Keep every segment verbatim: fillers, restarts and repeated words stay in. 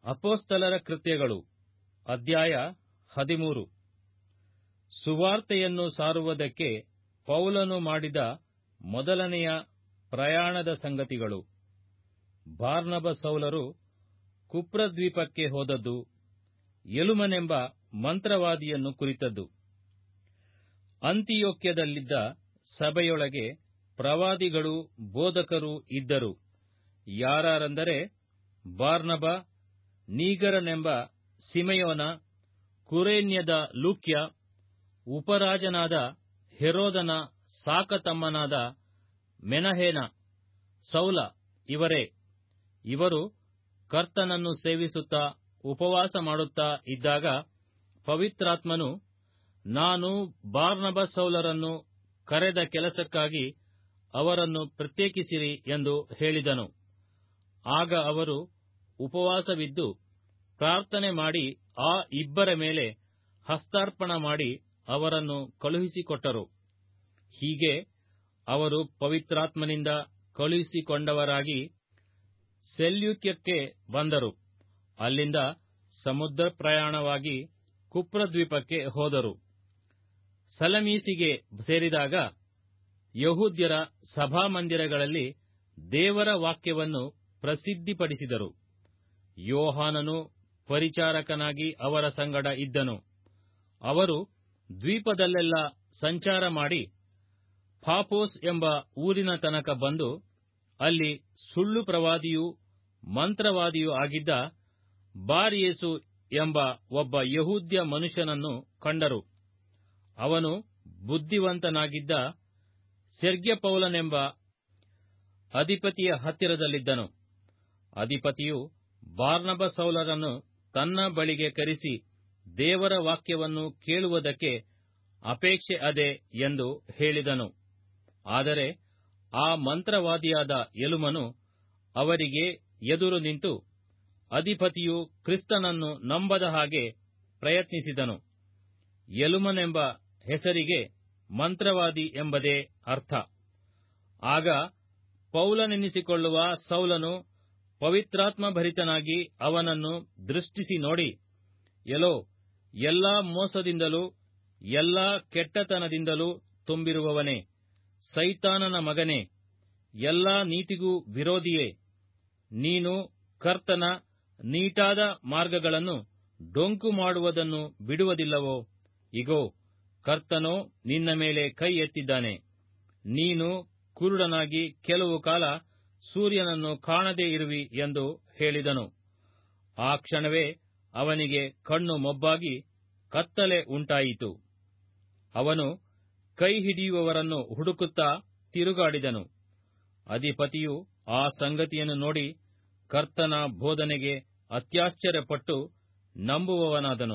ಅಪೊಸ್ತಲರ ಕೃತ್ಯಗಳು ಅಧ್ಯಾಯ ಹದಿಮೂರು. ಸುವಾರ್ತೆಯನ್ನು ಸಾರುವುದಕ್ಕೆ ಪೌಲನು ಮಾಡಿದ ಮೊದಲನೆಯ ಪ್ರಯಾಣದ ಸಂಗತಿಗಳು. ಬಾರ್ನಬ ಸೌಲರು ಕುಪ್ರದ್ವೀಪಕ್ಕೆ ಹೋದದ್ದು, ಎಲುಮನೆಂಬ ಮಂತ್ರವಾದಿಯನ್ನು ಕುರಿತದ್ದು. ಅಂತಿಯೋಕ್ಯದಲ್ಲಿದ್ದ ಸಭೆಯೊಳಗೆ ಪ್ರವಾದಿಗಳೂ ಬೋಧಕರೂ ಇದ್ದರು. ಯಾರಾರೆಂದರೆ ಬಾರ್ನಬ, ನೀಗರನೆಂಬ ಸಿಮೆಯೋನ, ಕುರೇನ್ಯದ ಲೂಕ್ಯ, ಉಪರಾಜನಾದ ಹೆರೋದನ ಸಾಕತಮ್ಮನಾದ ಮೆನಹೇನ, ಸೌಲ ಇವರೇ. ಇವರು ಕರ್ತನನ್ನು ಸೇವಿಸುತ್ತಾ ಉಪವಾಸ ಮಾಡುತ್ತಾ ಇದ್ದಾಗ ಪವಿತ್ರಾತ್ಮನು, ನಾನು ಬಾರ್ನಬ ಸೌಲರನ್ನು ಕರೆದ ಕೆಲಸಕ್ಕಾಗಿ ಅವರನ್ನು ಪ್ರತ್ಯೇಕಿಸಿರಿ ಎಂದು ಹೇಳಿದನು. ಆಗ ಅವರು ಉಪವಾಸವಿದ್ದು ಪ್ರಾರ್ಥನೆ ಮಾಡಿ ಆ ಇಬ್ಬರ ಮೇಲೆ ಹಸ್ತಾರ್ಪಣ ಮಾಡಿ ಅವರನ್ನು ಕಳುಹಿಸಿಕೊಟ್ಟರು. ಹೀಗೆ ಅವರು ಪವಿತ್ರಾತ್ಮನಿಂದ ಕಳುಹಿಸಿಕೊಂಡವರಾಗಿ ಸೆಲ್ಯೂಕ್ಯಕ್ಕೆ ಬಂದರು. ಅಲ್ಲಿಂದ ಸಮುದ್ರ ಪ್ರಯಾಣವಾಗಿ ಕುಪ್ರದ್ವೀಪಕ್ಕೆ ಹೋದರು. ಸಲಮೀಸಿಗೆ ಸೇರಿದಾಗ ಯಹೂದ್ಯರ ಸಭಾಮಂದಿರಗಳಲ್ಲಿ ದೇವರ ವಾಕ್ಯವನ್ನು ಪ್ರಸಿದ್ಧಿಪಡಿಸಿದರು. ಯೋಹಾನನು ಪರಿಚಾರಕನಾಗಿ ಅವರ ಸಂಗಡ ಇದ್ದನು. ಅವರು ದ್ವೀಪದಲ್ಲೆಲ್ಲ ಸಂಚಾರ ಮಾಡಿ ಪಾಫೋಸ್ ಎಂಬ ಊರಿನ ತನಕ ಬಂದು ಅಲ್ಲಿ ಸುಳ್ಳು ಪ್ರವಾದಿಯೂ ಮಂತ್ರವಾದಿಯೂ ಆಗಿದ್ದ ಬಾರ್ಯೇಸು ಎಂಬ ಒಬ್ಬ ಯಹೂದ್ಯ ಮನುಷ್ಯನನ್ನು ಕಂಡರು. ಅವನು ಬುದ್ಧಿವಂತನಾಗಿದ್ದ ಸೆರ್ಗ್ಯಪೌಲನೆಂಬ ಅಧಿಪತಿಯ ಹತ್ತಿರದಲ್ಲಿದ್ದನು. ಅಧಿಪತಿಯು ಬಾರ್ನಬ ಸೌಲರನ್ನು ತನ್ನ ಬಳಿಗೆ ಕರೆಸಿ ದೇವರ ವಾಕ್ಯವನ್ನು ಕೇಳುವುದಕ್ಕೆ ಅಪೇಕ್ಷೆ ಅದೆ ಎಂದು ಹೇಳಿದನು. ಆದರೆ ಆ ಮಂತ್ರವಾದಿಯಾದ ಎಲುಮನು ಅವರಿಗೆ ಎದುರು ನಿಂತು ಅಧಿಪತಿಯು ಕ್ರಿಸ್ತನನ್ನು ನಂಬದ ಹಾಗೆ ಪ್ರಯತ್ನಿಸಿದನು. ಎಲುಮನೆಂಬ ಹೆಸರಿಗೆ ಮಂತ್ರವಾದಿ ಎಂಬುದೇ ಅರ್ಥ. ಆಗ ಪೌಲನೆನಿಸಿಕೊಳ್ಳುವ ಸೌಲನು ಪವಿತ್ರಾತ್ಮಭರಿತನಾಗಿ ಅವನನ್ನು ದೃಷ್ಟಿಸಿ ನೋಡಿ, ಎಲೋ, ಎಲ್ಲಾ ಮೋಸದಿಂದಲೂ ಎಲ್ಲಾ ಕೆಟ್ಟತನದಿಂದಲೂ ತುಂಬಿರುವವನೇ, ಸೈತಾನನ ಮಗನೇ, ಎಲ್ಲಾ ನೀತಿಗೂ ವಿರೋಧಿಯೇ, ನೀನು ಕರ್ತನ ನೀಟಾದ ಮಾರ್ಗಗಳನ್ನು ಡೊಂಕು ಮಾಡುವುದನ್ನು ಬಿಡುವುದಿಲ್ಲವೋ? ಇಗೋ, ಕರ್ತನೋ ನಿನ್ನ ಮೇಲೆ ಕೈ ಎತ್ತಿದ್ದಾನೆ. ನೀನು ಕುರುಡನಾಗಿ ಕೆಲವು ಕಾಲ ಸೂರ್ಯನನ್ನು ಕಾಣದೇ ಇರುವಿ ಎಂದು ಹೇಳಿದನು. ಆ ಕ್ಷಣವೇ ಅವನಿಗೆ ಕಣ್ಣು ಮೊಬ್ಬಾಗಿ ಕತ್ತಲೆ ಉಂಟಾಯಿತು. ಅವನು ಕೈ ಹಿಡಿಯುವವರನ್ನು ಹುಡುಕುತ್ತಾ ತಿರುಗಾಡಿದನು. ಅಧಿಪತಿಯು ಆ ಸಂಗತಿಯನ್ನು ನೋಡಿ ಕರ್ತನ ಬೋಧನೆಗೆ ಅತ್ಯಾಶ್ಚರ್ಯಪಟ್ಟು ನಂಬುವವನಾದನು.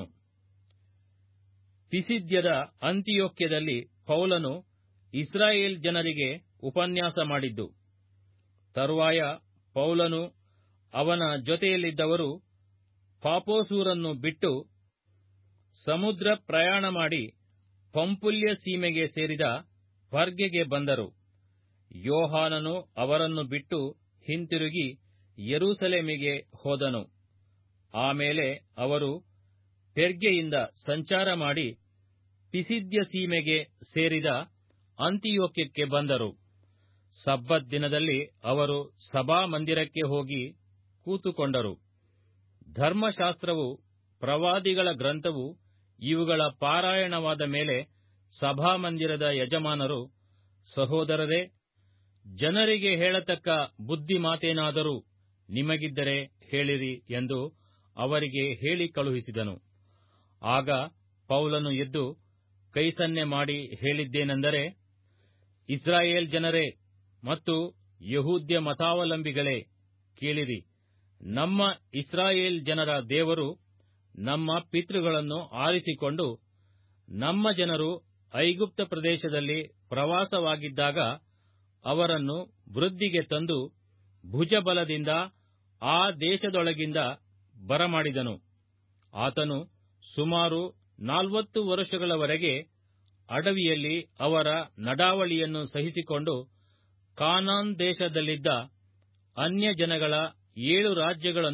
ಪಿಸಿದ್ಯದ ಅಂತಿಯೋಕ್ಯದಲ್ಲಿ ಪೌಲನು ಇಸ್ರಾಯೇಲ್ ಜನರಿಗೆ ಉಪನ್ಯಾಸ ಮಾಡಿದ್ದು. ತರುವಾಯ ಪೌಲನು ಅವನ ಜೊತೆಯಲ್ಲಿದ್ದವರು ಪಾಫೋಸೂರನ್ನು ಬಿಟ್ಟು ಸಮುದ್ರ ಪ್ರಯಾಣ ಮಾಡಿ ಪಂಪುಲ್ಯ ಸೀಮೆಗೆ ಸೇರಿದ ಪರ್ಗೆಗೆ ಬಂದರು. ಯೋಹಾನನು ಅವರನ್ನು ಬಿಟ್ಟು ಹಿಂತಿರುಗಿ ಯೆರೂಸಲೇಮಿಗೆ ಹೋದನು. ಆಮೇಲೆ ಅವರು ಪೆರ್ಗೆಯಿಂದ ಸಂಚಾರ ಮಾಡಿ ಪಿಸಿದ್ಯ ಸೀಮೆಗೆ ಸೇರಿದ ಅಂತಿಯೋಕ್ಯಕ್ಕೆ ಬಂದರು. ಸಬ್ಬತ್ ದಿನದಲ್ಲಿ ಅವರು ಸಭಾಮಂದಿರಕ್ಕೆ ಹೋಗಿ ಕೂತುಕೊಂಡರು. ಧರ್ಮಶಾಸ್ತ್ರವು, ಪ್ರವಾದಿಗಳ ಗ್ರಂಥವು ಇವುಗಳ ಪಾರಾಯಣವಾದ ಮೇಲೆ ಸಭಾಮಂದಿರದ ಯಜಮಾನರು, ಸಹೋದರರೇ, ಜನರಿಗೆ ಹೇಳತಕ್ಕ ಬುದ್ಧಿ ಮಾತೇನಾದರೂ ನಿಮಗಿದ್ದರೆ ಹೇಳಿರಿ ಎಂದು ಅವರಿಗೆ ಹೇಳಿ ಕಳುಹಿಸಿದನು. ಆಗ ಪೌಲನು ಎದ್ದು ಕೈಸನ್ನೆ ಮಾಡಿ ಹೇಳಿದ್ದೇನೆಂದರೆ, ಇಸ್ರಾಯೇಲ್ ಜನರೇ ಮತ್ತು ಯಹೂದ್ಯ ಮತಾವಲಂಬಿಗಳೇ, ಕೇಳಿರಿ. ನಮ್ಮ ಇಸ್ರಾಯೇಲ್ ಜನರ ದೇವರು ನಮ್ಮ ಪಿತೃಗಳನ್ನು ಆರಿಸಿಕೊಂಡು ನಮ್ಮ ಜನರು ಐಗುಪ್ತ ಪ್ರದೇಶದಲ್ಲಿ ಪ್ರವಾಸವಾಗಿದ್ದಾಗ ಅವರನ್ನು ವೃದ್ಧಿಗೆ ತಂದು ಭುಜಬಲದಿಂದ ಆ ದೇಶದೊಳಗಿಂದ ಬರಮಾಡಿದನು. ಆತನು ಸುಮಾರು ನಾಲ್ವತ್ತು ವರುಷಗಳವರೆಗೆ ಅಡವಿಯಲ್ಲಿ ಅವರ ನಡಾವಳಿಯನ್ನು ಸಹಿಸಿಕೊಂಡು ಕಾನಾನ್ ದೇಶದಲ್ಲಿದ್ದ ಅನ್ಯ ಜನಗಳ ಏಳು ರಾಜ್ಯಗಳನ್ನು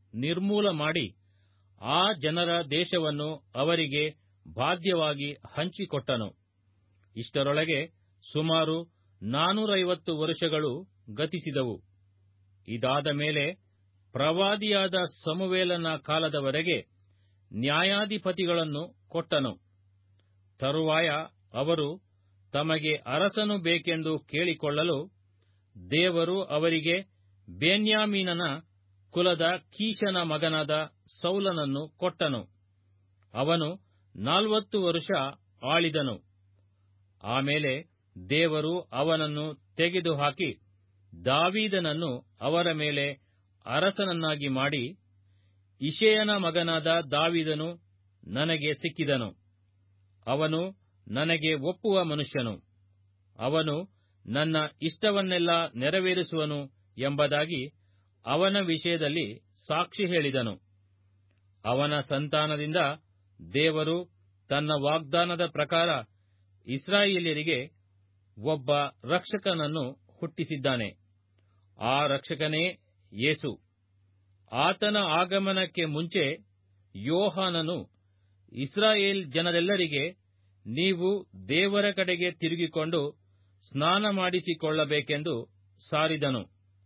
ನಿರ್ಮೂಲ ಮಾಡಿ ಆ ಜನರ ದೇಶವನ್ನು ಅವರಿಗೆ ಬಾಧ್ಯವಾಗಿ ಹಂಚಿಕೊಟ್ಟನು. ಇಷ್ಟರೊಳಗೆ ಸುಮಾರು ನಾನೂರೈವತ್ತು ವರುಷಗಳು ಗತಿಸಿದವು. ಇದಾದ ಮೇಲೆ ಪ್ರವಾದಿಯಾದ ಸಮುವೇಲನ ಕಾಲದವರೆಗೆ ನ್ಯಾಯಾಧಿಪತಿಗಳನ್ನು ಕೊಟ್ಟನು. ತರುವಾಯ ಅವರು ತಮಗೆ ಅರಸನು ಬೇಕೆಂದು ಕೇಳಿಕೊಳ್ಳಲು ದೇವರು ಅವರಿಗೆ ಬೆನ್ಯಾಮೀನನ ಕುಲದ ಕೀಷನ ಮಗನಾದ ಸೌಲನನ್ನು ಕೊಟ್ಟನು. ಅವನು ನಾಲ್ವತ್ತು ವರುಷ ಆಳಿದನು. ಆಮೇಲೆ ದೇವರು ಅವನನ್ನು ತೆಗೆದುಹಾಕಿ ದಾವೀದನನ್ನು ಅವರ ಮೇಲೆ ಅರಸನನ್ನಾಗಿ ಮಾಡಿ, ಇಷಯನ ಮಗನಾದ ದಾವೀದನು ನನಗೆ ಸಿಕ್ಕಿದನು. ಅವನು ನನಗೆ ಒಪ್ಪುವ ಮನುಷ್ಯನು, ಅವನು ನನ್ನ ಇಷ್ಟವನ್ನೆಲ್ಲ ನೆರವೇರಿಸುವನು ಎಂಬುದಾಗಿ ಅವನ ವಿಷಯದಲ್ಲಿ ಸಾಕ್ಷಿ ಹೇಳಿದನು. ಅವನ ಸಂತಾನದಿಂದ ದೇವರು ತನ್ನ ವಾಗ್ದಾನದ ಪ್ರಕಾರ ಇಸ್ರಾಯೇಲ್ಯರಿಗೆ ಒಬ್ಬ ರಕ್ಷಕನನ್ನು ಹುಟ್ಟಿಸಿದ್ದಾನೆ. ಆ ರಕ್ಷಕನೇ ಯೇಸು. ಆತನ ಆಗಮನಕ್ಕೆ ಮುಂಚೆ ಯೋಹಾನನು ಇಸ್ರಾಯೇಲ್ ಜನರೆಲ್ಲರಿಗೆ, ನೀವು ದೇವರ ಕಡೆಗೆ ತಿರುಗಿಕೊಂಡು ಸ್ನಾನ ಮಾಡಿಸಿಕೊಳ್ಳಬೇಕೆಂದು ಸಾರಿದನು.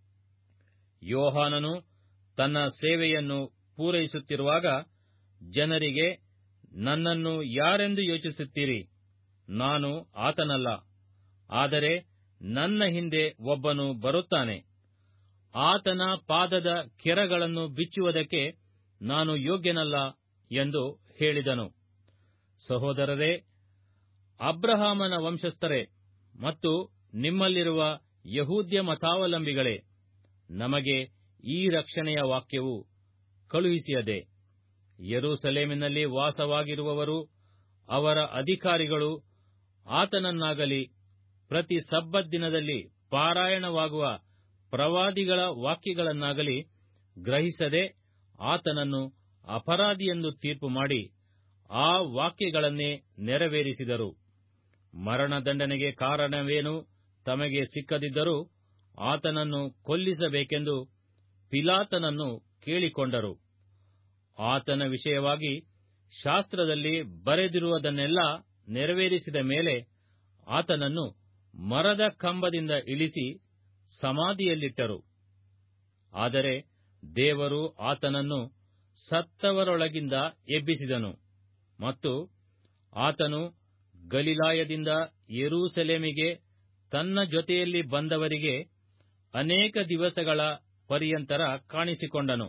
ಯೋಹಾನನು ತನ್ನ ಸೇವೆಯನ್ನು ಪೂರೈಸುತ್ತಿರುವಾಗ ಜನರಿಗೆ, ನನ್ನನ್ನು ಯಾರೆಂದು ಯೋಚಿಸುತ್ತೀರಿ? ನಾನು ಆತನಲ್ಲ, ಆದರೆ ನನ್ನ ಹಿಂದೆ ಒಬ್ಬನು ಬರುತ್ತಾನೆ. ಆತನ ಪಾದದ ಕೆರಗಳನ್ನು ಬಿಚ್ಚುವುದಕ್ಕೆ ನಾನು ಯೋಗ್ಯನಲ್ಲ ಎಂದು ಹೇಳಿದನು. ಸಹೋದರರೇ, ಅಬ್ರಹಾಮನ ವಂಶಸ್ಥರೇ ಮತ್ತು ನಿಮ್ಮಲ್ಲಿರುವ ಯಹೂದ್ಯ ಮತಾವಲಂಬಿಗಳೇ, ನಮಗೆ ಈ ರಕ್ಷಣೆಯ ವಾಕ್ಯವು ಕಳುಹಿಸಿಯದೆ. ಯೆರೂಸಲೇಮಿನಲ್ಲಿ ವಾಸವಾಗಿರುವವರು, ಅವರ ಅಧಿಕಾರಿಗಳು ಆತನನ್ನಾಗಲಿ ಪ್ರತಿ ಸಬ್ಬತ್ ದಿನದಲ್ಲಿ ಪಾರಾಯಣವಾಗುವ ಪ್ರವಾದಿಗಳ ವಾಕ್ಯಗಳನ್ನಾಗಲಿ ಗ್ರಹಿಸದೆ ಆತನನ್ನು ಅಪರಾಧಿಯೆಂದು ತೀರ್ಪು ಮಾಡಿ ಆ ವಾಕ್ಯಗಳನ್ನೇ ನೆರವೇರಿಸಿದರು. ಮರಣದಂಡನೆಗೆ ಕಾರಣವೇನೂ ತಮಗೆ ಸಿಕ್ಕದಿದ್ದರೂ ಆತನನ್ನು ಕೊಲ್ಲಿಸಬೇಕೆಂದು ಪಿಲಾತನನ್ನು ಕೇಳಿಕೊಂಡರು. ಆತನ ವಿಷಯವಾಗಿ ಶಾಸ್ತ್ರದಲ್ಲಿ ಬರೆದಿರುವುದನ್ನೆಲ್ಲ ನೆರವೇರಿಸಿದ ಮೇಲೆ ಆತನನ್ನು ಮರದ ಕಂಬದಿಂದ ಇಳಿಸಿ ಸಮಾಧಿಯಲ್ಲಿಟ್ಟರು. ಆದರೆ ದೇವರು ಆತನನ್ನು ಸತ್ತವರೊಳಗಿಂದ ಎಬ್ಬಿಸಿದನು ಮತ್ತು ಆತನು ಗಲಿಲಾಯದಿಂದ ಯೆರೂಸಲೇಮಿಗೆ ತನ್ನ ಜೊತೆಯಲ್ಲಿ ಬಂದವರಿಗೆ ಅನೇಕ ದಿವಸಗಳ ಪರ್ಯಂತರ ಕಾಣಿಸಿಕೊಂಡನು.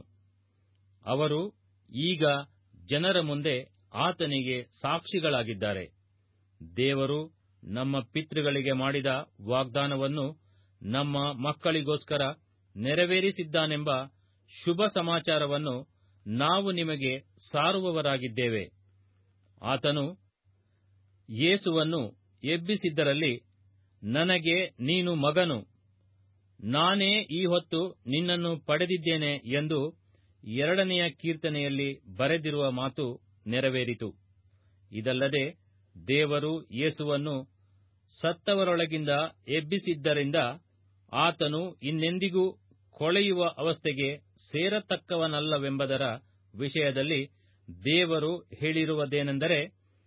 ಅವರು ಈಗ ಜನರ ಮುಂದೆ ಆತನಿಗೆ ಸಾಕ್ಷಿಗಳಾಗಿದ್ದಾರೆ. ದೇವರು ನಮ್ಮ ಪಿತೃಗಳಿಗೆ ಮಾಡಿದ ವಾಗ್ದಾನವನ್ನು ನಮ್ಮ ಮಕ್ಕಳಿಗೋಸ್ಕರ ನೆರವೇರಿಸಿದ್ದಾನೆಂಬ ಶುಭ ಸಮಾಚಾರವನ್ನು ನಾವು ನಿಮಗೆ ಸಾರುವವರಾಗಿದ್ದೇವೆ. ಆತನು ಯೇಸುವನ್ನು ಎಬ್ಬಿಸಿದ್ದರಲ್ಲಿ, ನನಗೆ ನೀನು ಮಗನು, ನಾನೇ ಈ ಹೊತ್ತು ನಿನ್ನನ್ನು ಪಡೆದಿದ್ದೇನೆ ಎಂದು ಎರಡನೆಯ ಕೀರ್ತನೆಯಲ್ಲಿ ಬರೆದಿರುವ ಮಾತು ನೆರವೇರಿತು. ಇದಲ್ಲದೆ ದೇವರು ಯೇಸುವನ್ನು ಸತ್ತವರೊಳಗಿಂದ ಎಬ್ಬಿಸಿದ್ದರಿಂದ ಆತನು ಇನ್ನೆಂದಿಗೂ ಕೊಳೆಯುವ ಅವಸ್ಥೆಗೆ ಸೇರತಕ್ಕವನಲ್ಲವೆಂಬುದರ ವಿಷಯದಲ್ಲಿ ದೇವರು ಹೇಳಿರುವುದೇನೆಂದರೆ,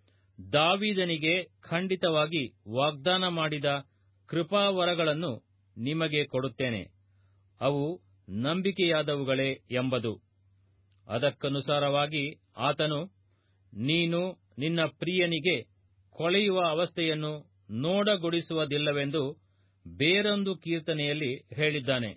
ದಾವೀದನಿಗೆ ಖಂಡಿತವಾಗಿ ವಾಗ್ದಾನ ಮಾಡಿದ ಕೃಪಾವರಗಳನ್ನು ನಿಮಗೆ ಕೊಡುತ್ತೇನೆ, ಅವು ನಂಬಿಕೆಯಾದವುಗಳೇ ಎಂಬುದು. ಅದಕ್ಕನುಸಾರವಾಗಿ ಆತನು, ನೀನು ನಿನ್ನ ಪ್ರಿಯನಿಗೆ ಕೊಳೆಯುವ ಅವಸ್ಥೆಯನ್ನು ನೋಡಗೊಡಿಸುವುದಿಲ್ಲವೆಂದು ಬೇರೊಂದು ಕೀರ್ತನೆಯಲ್ಲಿ ಹೇಳಿದ್ದಾನೆ.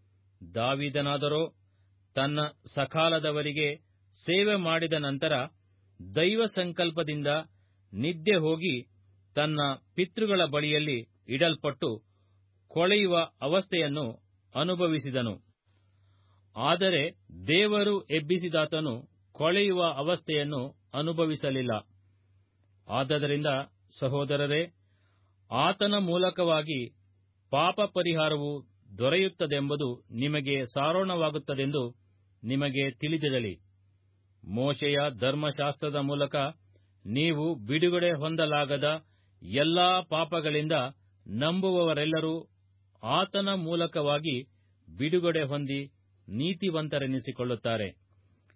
ದಾವೀದನಾದರೋ ತನ್ನ ಸಕಾಲದವರಿಗೆ ಸೇವೆ ಮಾಡಿದ ನಂತರ ದೈವ ಸಂಕಲ್ಪದಿಂದ ನಿದ್ದೆ ಹೋಗಿ ತನ್ನ ಪಿತೃಗಳ ಬಳಿಯಲ್ಲಿ ಇಡಲ್ಪಟ್ಟು ಕೊಳೆಯುವ ಅವಸ್ಥೆಯನ್ನು ಅನುಭವಿಸಿದನು. ಆದರೆ ದೇವರು ಎಬ್ಬಿಸಿದಾತನು ಕೊಳೆಯುವ ಅವಸ್ಥೆಯನ್ನು ಅನುಭವಿಸಲಿಲ್ಲ. ಆದದರಿಂದ ಸಹೋದರರೇ, ಆತನ ಮೂಲಕವಾಗಿ ಪಾಪ ಪರಿಹಾರವು ದೊರೆಯುತ್ತದೆಂಬುದು ನಿಮಗೆ ಸಾರೋಣವಾಗುತ್ತದೆಂದು ನಿಮಗೆ ತಿಳಿದಿರಲಿ. ಮೋಶೆಯ ಧರ್ಮಶಾಸ್ತ್ರದ ಮೂಲಕ ನೀವು ಬಿಡುಗಡೆ ಹೊಂದಲಾಗದ ಎಲ್ಲಾ ಪಾಪಗಳಿಂದ ನಂಬುವವರೆಲ್ಲರೂ ಆತನ ಮೂಲಕವಾಗಿ ಬಿಡುಗಡೆ ಹೊಂದಿ ನೀತಿವಂತರೆನಿಸಿಕೊಳ್ಳುತ್ತಾರೆ.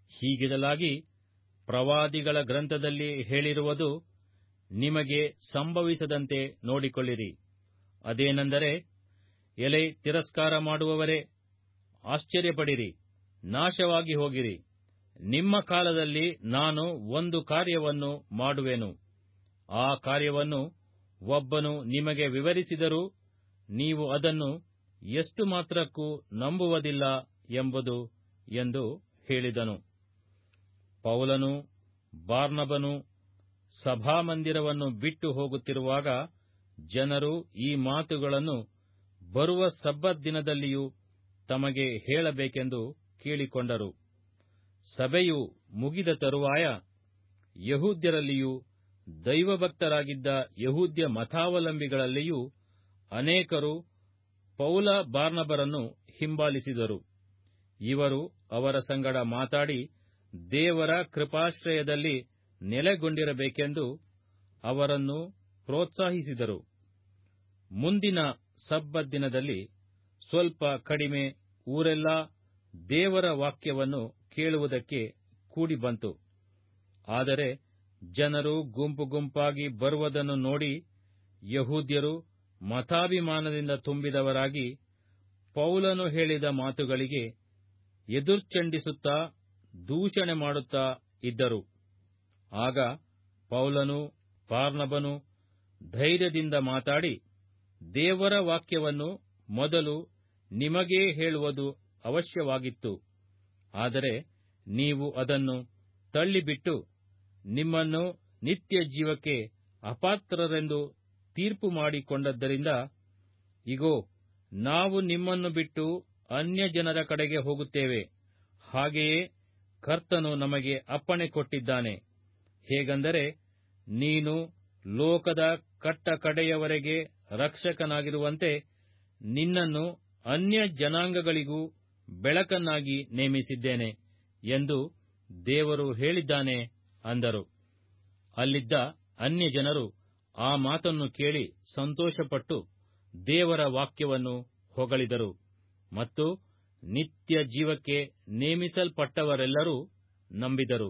ಹೀಗಿರಲಾಗಿ ಪ್ರವಾದಿಗಳ ಗ್ರಂಥದಲ್ಲಿ ಹೇಳಿರುವುದು ನಿಮಗೆ ಸಂಭವಿಸದಂತೆ ನೋಡಿಕೊಳ್ಳಿರಿ. ಅದೇನೆಂದರೆ, ಎಲೆ ತಿರಸ್ಕಾರ ಮಾಡುವವರೇ, ಆಶ್ಚರ್ಯಪಡಿರಿ, ನಾಶವಾಗಿ ಹೋಗಿರಿ. ನಿಮ್ಮ ಕಾಲದಲ್ಲಿ ನಾನು ಒಂದು ಕಾರ್ಯವನ್ನು ಮಾಡುವೆನು. ಆ ಕಾರ್ಯವನ್ನು ಒಬ್ಬನು ನಿಮಗೆ ವಿವರಿಸಿದರೂ ನೀವು ಅದನ್ನು ಎಷ್ಟು ಮಾತ್ರಕ್ಕೂ ನಂಬುವುದಿಲ್ಲ ಎಂಬುದು ಎಂದು ಹೇಳಿದನು. ಪೌಲನು ಬಾರ್ನಬನು ಸಭಾಮಂದಿರವನ್ನು ಬಿಟ್ಟು ಹೋಗುತ್ತಿರುವಾಗ ಜನರು ಈ ಮಾತುಗಳನ್ನು ಬರುವ ಸಬ್ಬತ್ ದಿನದಲ್ಲಿಯೂ ತಮಗೆ ಹೇಳಬೇಕೆಂದು ಕೇಳಿಕೊಂಡರು. ಸಭೆಯು ಮುಗಿದ ತರುವಾಯ ಯಹೂದ್ಯರಲ್ಲಿಯೂ ದೈವಭಕ್ತರಾಗಿದ್ದ ಯಹೂದ್ಯ ಮತಾವಲಂಬಿಗಳಲ್ಲಿಯೂ ಅನೇಕರು ಪೌಲ ಬಾರ್ನಬರನ್ನು ಹಿಂಬಾಲಿಸಿದರು. ಇವರು ಅವರ ಸಂಗಡ ಮಾತಾಡಿ ದೇವರ ಕೃಪಾಶ್ರಯದಲ್ಲಿ ನೆಲೆಗೊಂಡಿರಬೇಕೆಂದು ಅವರನ್ನು ಪ್ರೋತ್ಸಾಹಿಸಿದರು. ಮುಂದಿನ ಸಬ್ಬತ್ ದಿನದಲ್ಲಿ ಸ್ವಲ್ಪ ಕಡಿಮೆ ಊರೆಲ್ಲ ದೇವರ ವಾಕ್ಯವನ್ನು ಕೇಳುವುದಕ್ಕೆ ಕೂಡಿಬಂತು. ಆದರೆ ಜನರು ಗುಂಪು ಗುಂಪಾಗಿ ಬರುವುದನ್ನು ನೋಡಿ ಯಹೂದ್ಯರು ಮತಾಭಿಮಾನದಿಂದ ತುಂಬಿದವರಾಗಿ ಪೌಲನು ಹೇಳಿದ ಮಾತುಗಳಿಗೆ ಎದುರ್ಚಂಡಿಸುತ್ತಾ ದೂಷಣೆ ಮಾಡುತ್ತಾ ಇದ್ದರು. ಆಗ ಪೌಲನು ಬಾರ್ನಬನು ಧೈರ್ಯದಿಂದ ಮಾತಾಡಿ, ದೇವರ ವಾಕ್ಯವನ್ನು ಮೊದಲು ನಿಮಗೇ ಹೇಳುವುದು ಅವಶ್ಯವಾಗಿತ್ತು. ಆದರೆ ನೀವು ಅದನ್ನು ತಳ್ಳಿಬಿಟ್ಟು ನಿಮ್ಮನ್ನು ನಿತ್ಯ ಜೀವಕ್ಕೆ ಅಪಾತ್ರರೆಂದು ತೀರ್ಪು ಮಾಡಿಕೊಂಡದ್ದರಿಂದ, ಇಗೋ, ನಾವು ನಿಮ್ಮನ್ನು ಬಿಟ್ಟು ಅನ್ಯ ಜನರ ಕಡೆಗೆ ಹೋಗುತ್ತೇವೆ. ಹಾಗೆಯೇ ಕರ್ತನು ನಮಗೆ ಅಪ್ಪಣೆ ಕೊಟ್ಟಿದ್ದಾನೆ. ಹೇಗೆಂದರೆ, ನೀನು ಲೋಕದ ಕಟ್ಟ ಕಡೆಯವರೆಗೆ ರಕ್ಷಕನಾಗಿರುವಂತೆ ನಿನ್ನನ್ನು ಅನ್ಯ ಜನಾಂಗಗಳಿಗೂ ಬೆಳಕನ್ನಾಗಿ ನೇಮಿಸಿದ್ದೇನೆ ಎಂದು ದೇವರು ಹೇಳಿದ್ದಾನೆ ಅಂದರು. ಅಲ್ಲಿದ್ದ ಅನ್ಯ ಜನರು ಆ ಮಾತನ್ನು ಕೇಳಿ ಸಂತೋಷಪಟ್ಟು ದೇವರ ವಾಕ್ಯವನ್ನು ಹೊಗಳಿದರು ಮತ್ತು ನಿತ್ಯ ಜೀವಕ್ಕೆ ನೇಮಿಸಲ್ಪಟ್ಟವರೆಲ್ಲರೂ ನಂಬಿದರು.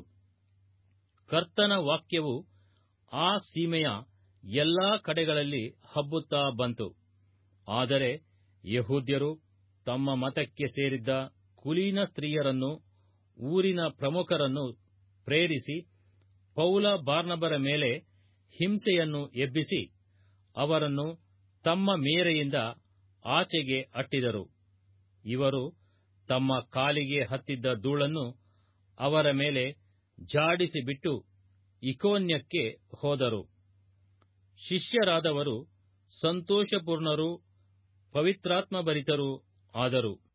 ಕರ್ತನ ವಾಕ್ಯವು ಆ ಸೀಮೆಯ ಎಲ್ಲಾ ಕಡೆಗಳಲ್ಲಿ ಹಬ್ಬುತ್ತಾ ಬಂತು. ಆದರೆ ಯಹೂದ್ಯರು ತಮ್ಮ ಮತಕ್ಕೆ ಸೇರಿದ್ದ ಕುಲೀನ ಸ್ತ್ರೀಯರನ್ನು, ಊರಿನ ಪ್ರಮುಖರನ್ನು ಪ್ರೇರಿಸಿ ಪೌಲ ಬಾರ್ನಬರ ಮೇಲೆ ಹಿಂಸೆಯನ್ನು ಎಬ್ಬಿಸಿ ಅವರನ್ನು ತಮ್ಮ ಮೇರೆಯಿಂದ ಆಚೆಗೆ ಅಟ್ಟಿದರು. ಇವರು ತಮ್ಮ ಕಾಲಿಗೆ ಹತ್ತಿದ್ದ ಧೂಳನ್ನು ಅವರ ಮೇಲೆ ಝಾಡಿಸಿಬಿಟ್ಟು ಇಕೋನ್ಯಕ್ಕೆ ಹೋದರು. ಶಿಷ್ಯರಾದವರು ಸಂತೋಷಪೂರ್ಣರೂ ಪವಿತ್ರಾತ್ಮಭರಿತರೂ ಆದರು.